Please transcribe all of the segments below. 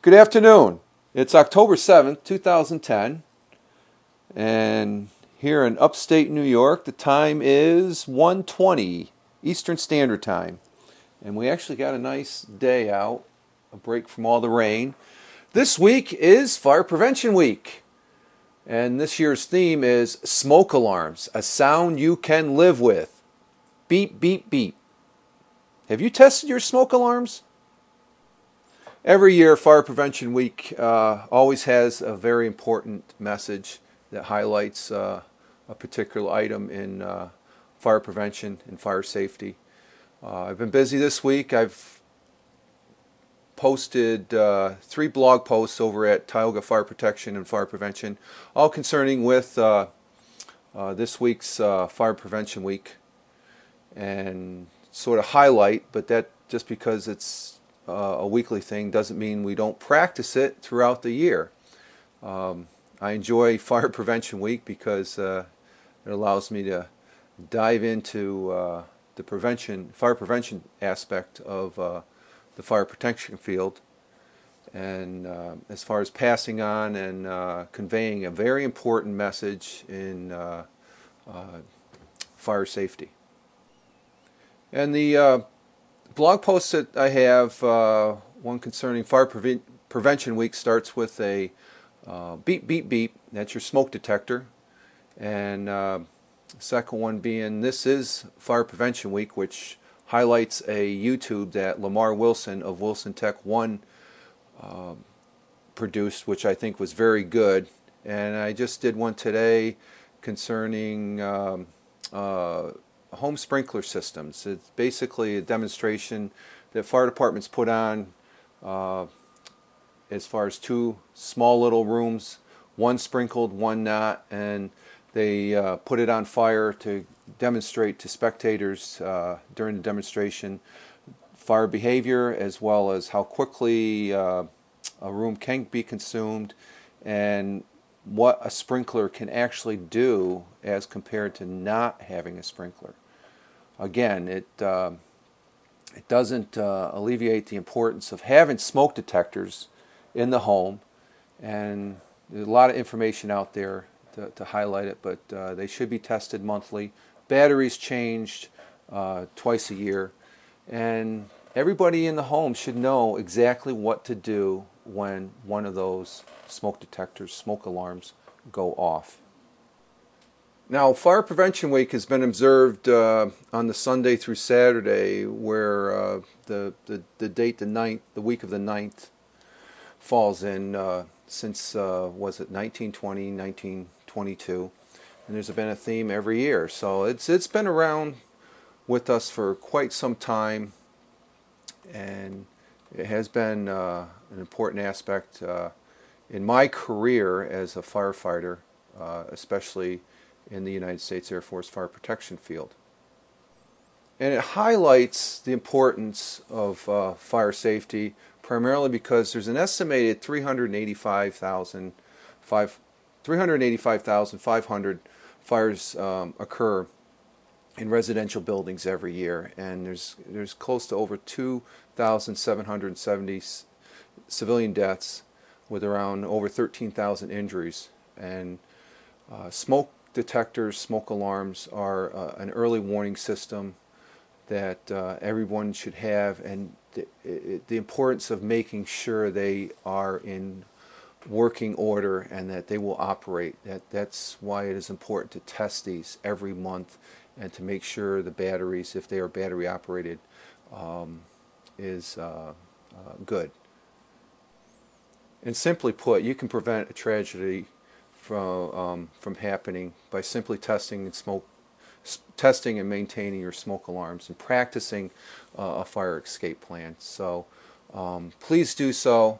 Good afternoon. It's October 7th, 2010, and here in upstate New York, the time is 1:20 Eastern Standard Time. And we actually got a nice day out, a break from all the rain. This week is Fire Prevention Week, and this year's theme is smoke alarms, a sound you can live with. Beep, beep, beep. Have you tested your smoke alarms? Every year, Fire Prevention Week always has a very important message that highlights a particular item in fire prevention and fire safety. I've been busy this week. I've posted 3 blog posts over at Tioga Fire Protection and Fire Prevention, all concerning with this week's Fire Prevention Week, and sort of highlight, but that just because it's a weekly thing doesn't mean we don't practice it throughout the year. I enjoy Fire Prevention Week because it allows me to dive into the fire prevention aspect of the fire protection field, and as far as passing on and conveying a very important message in fire safety. And the blog post that I have, one concerning Fire Prevention Week, starts with a beep, beep, beep. That's your smoke detector. And the second one being, this is Fire Prevention Week, which highlights a YouTube that Lamar Wilson of Wilson Tech 1 produced, which I think was very good. And I just did one today concerning home sprinkler systems. It's basically a demonstration that fire departments put on as far as 2 small little rooms, one sprinkled, one not, and they put it on fire to demonstrate to spectators during the demonstration fire behavior, as well as how quickly a room can be consumed and what a sprinkler can actually do as compared to not having a sprinkler. Again, it doesn't alleviate the importance of having smoke detectors in the home, and there's a lot of information out there to highlight it, but they should be tested monthly. Batteries changed twice a year, and everybody in the home should know exactly what to do when one of those smoke detectors, smoke alarms, go off. Now, Fire Prevention Week has been observed on the Sunday through Saturday, where the date, the 9th, the week of the 9th, falls in since, was it 1920, 1922, and there's been a theme every year. So it's been around with us for quite some time, and it has been an important aspect in my career as a firefighter, especially in the United States Air Force fire protection field. And it highlights the importance of fire safety, primarily because there's an estimated 385,500 fires occur in residential buildings every year, and there's close to over 2,770 civilian deaths, with around over 13,000 injuries. And smoke detectors, smoke alarms are an early warning system that everyone should have, and the importance of making sure they are in working order and that they will operate. That's why it is important to test these every month and to make sure the batteries, if they are battery operated, is good. And simply put, you can prevent a tragedy from happening by simply testing and maintaining your smoke alarms and practicing a fire escape plan. So please do so,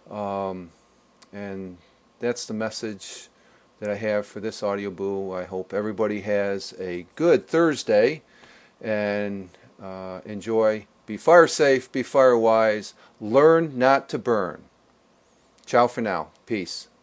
and that's the message that I have for this audio boo. I hope everybody has a good Thursday, and enjoy. Be fire safe, be fire wise, learn not to burn. Ciao for now. Peace.